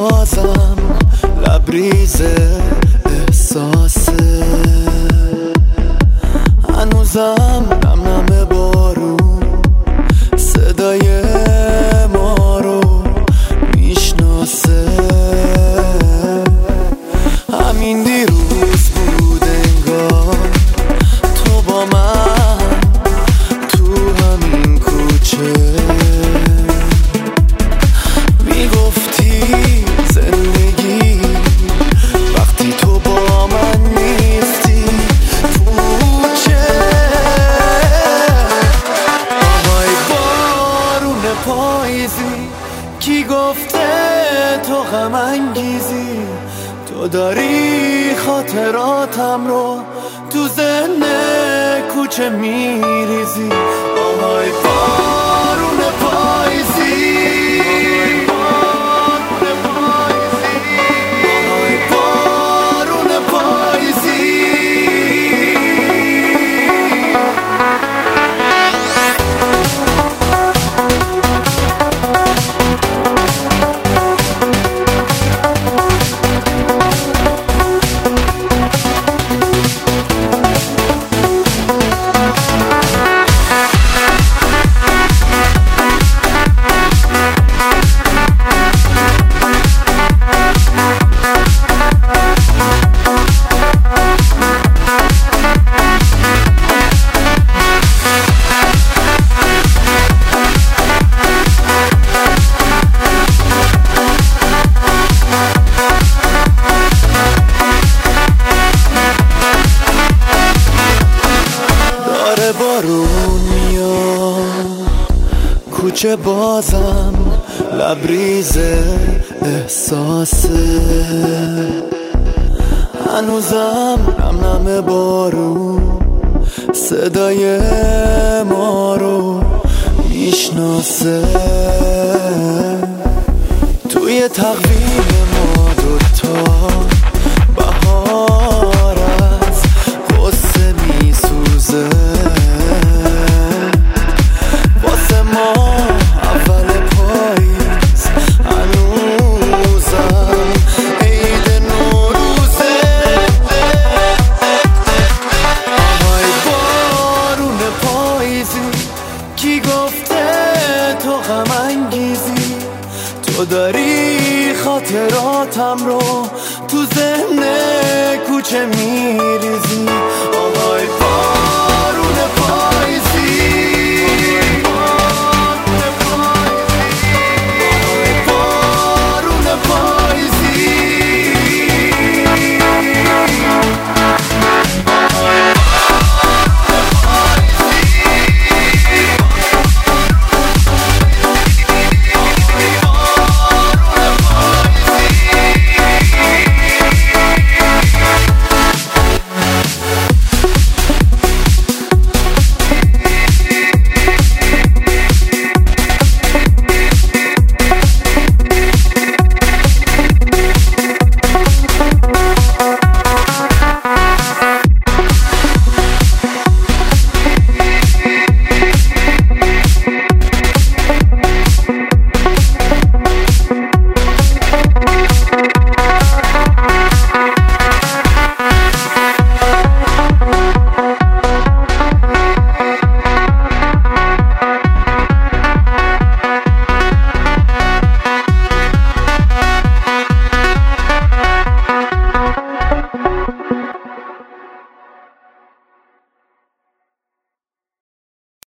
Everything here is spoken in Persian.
بازم لبریز احساسه، هنوزم نم نم بارون صدای ما رو میشناسه. همین دیروز بود انگار تو با من تو همین کوچه میگفتی زندگی وقتی تو با من نیستی پوچه. آهای بارون پاییزی کی گفته تو غم انگیزی، تو داری خاطراتم رو تو ذهن کوچه میریزی. آهای بارون پاییزی، بارون میاد کوچه بازم لبریز احساسه، هنوزم نم نم بارون صدای ما رو میشناسه. توی تقویم ما دوتا بهار از غصه میسوزه، واسه ما اول پاییز هنوزم عید نوروزه. آهای بارون پاییزی کی گفته تو غم انگیزی، تو داری خاطراتم رو تو ذهن کوچه میریزی. آهای بارون پاییزی